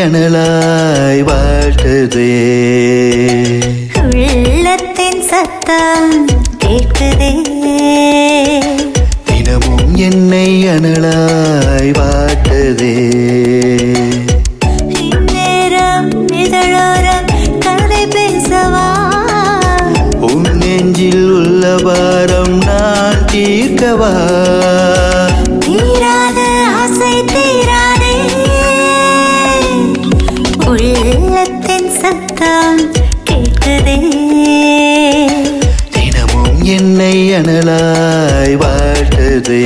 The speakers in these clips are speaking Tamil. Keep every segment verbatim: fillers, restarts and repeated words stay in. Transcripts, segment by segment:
அனலாய் வாழ்த்துதே. உள்ளத்தின் சத்தம் கேட்குதே. தினமும் என்னை அனலாய் வாழ்த்துதே. இந்நேரம் இதழோரம் கதை பேசவா? உன் நெஞ்சில் உள்ள பாரம் நான் தீர்க்கவா? தீராத ஆசை தீராதே. உள்ளத்தின் சத்தம் கேட்குதே. தினமும் என்னை அனலாய் வாழ்த்துதே.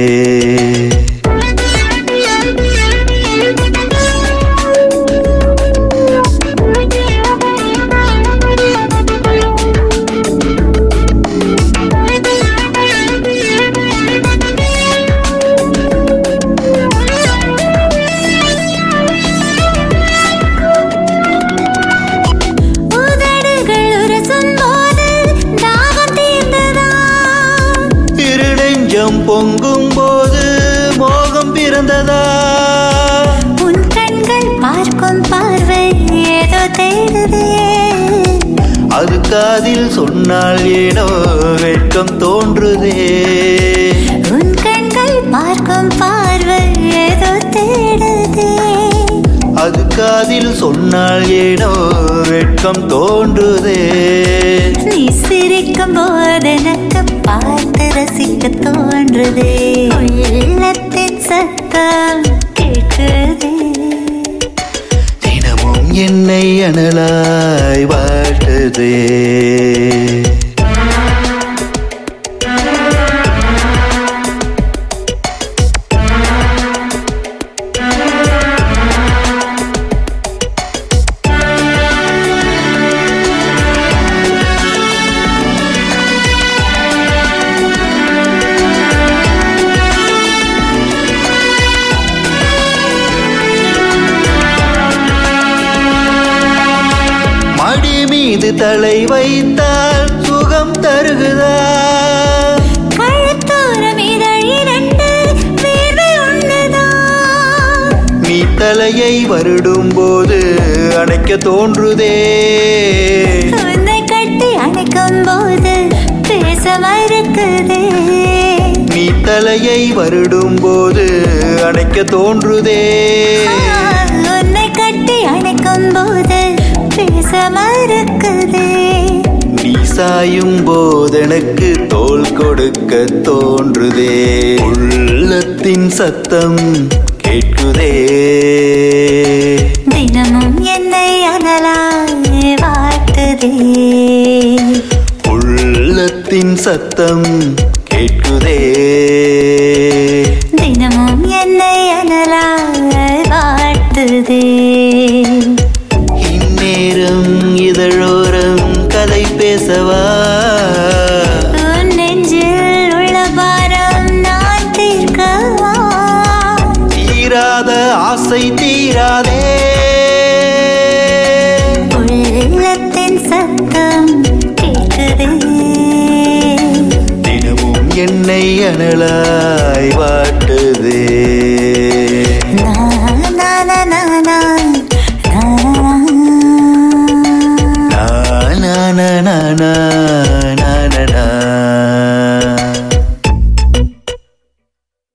பொங்கும் போது மோகம் பிறந்ததா? உன் கண்கள் பார்க்கும் பார்வை ஏதோ தேடுதே. அது காதில் சொன்னால் ஏனோ வெட்கம் தோன்றுதே. உன் கண்கள் பார்க்கும் பார்வை ஏதோ தேடுதே. அது காதில் சொன்னால் ஏனோ வெட்கம் தோன்றுதே. நீ சிரிக்கும் போது எனக்கு பார்த்து ரசிக்க தோன்றுதே. உள்ளத்தின் சத்தம் கேட்குதே. தினமும் என்னை அனலாய் வாழ்த்துதே. மீது தலை வைத்தால் சுகம் தருகுதா? கழுத்தோரம் இதழ் இரண்டு வேர்வை உண்ணுதா? நீ தலையை வருடும் போது அணைக்க தோன்றுதே. உன்னை கட்டி அணைக்கும் போது பேச மறுக்குதே. நீ தலையை வருடும் போது அணைக்க தோன்றுதே. உன்னை கட்டி அணைக்கும் போது பேச மறுக்குதே. நீ சாயும் போது எனக்கு தோள் கொடுக்க தோன்றுதே. உள்ளத்தின் சத்தம் கேட்குதே. தினமும் என்னை அனலாய் வாழ்த்துதே. உள்ளத்தின் சத்தம் கேட்குதே. தினமும் என்னை அனலாய் வாழ்த்துதே. இந்நேரம் இதழோரம் கதை பேசவா? உன் நெஞ்சில் உள்ள பாரம் நான் தீர்க்கவா? தீராத ஆசை தீராதே. உள்ளத்தின் சத்தம் கேட்குதே. தினமும் என்னை அனலாய்